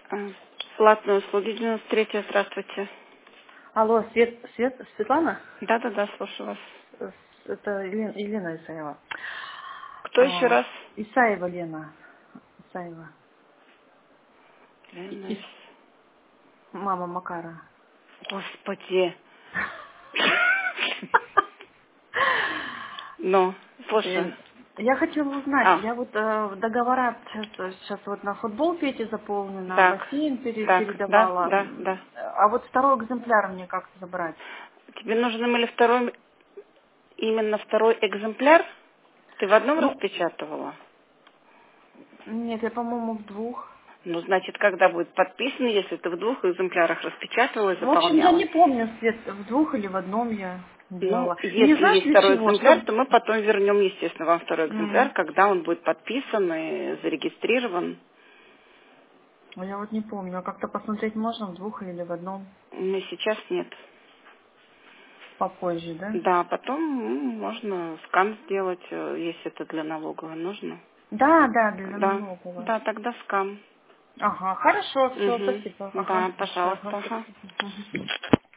А, Платные услуги 93, здравствуйте. Алло, Светлана? Да, слушаю вас. Это Елена Исаева. Кто еще раз? Исаева Лена. Исаева. Лена. Мама Макара. Господи. Ну, слушаю. Я хотела узнать, А, я вот договора сейчас вот на футбол Пете заполню, на так, бассейн да, передавала. да, да. А вот второй экземпляр мне как забрать? Тебе нужен именно второй экземпляр? Ты в одном Ну, распечатывала? нет, я, по-моему, в двух. Ну, значит, когда будет подписан, если ты в двух экземплярах распечатывала и В общем, я заполняла? не помню, Свет, в двух или в одном я Ну, делала. И не если знаешь есть для второй чего? экземпляр, Чтобы... то мы потом вернем, естественно, вам второй экземпляр, когда он будет подписан и зарегистрирован. А я вот не помню, а как-то посмотреть можно в двух или в одном Но сейчас нет. попозже, да? Да, потом можно скан сделать, если это для налоговой нужно. Да, да, для Да, налоговой. да, тогда скан. Ага, хорошо, все, Угу. спасибо. Ага, Да, хорошо, ага, пожалуйста. Ага. спасибо. Мгм.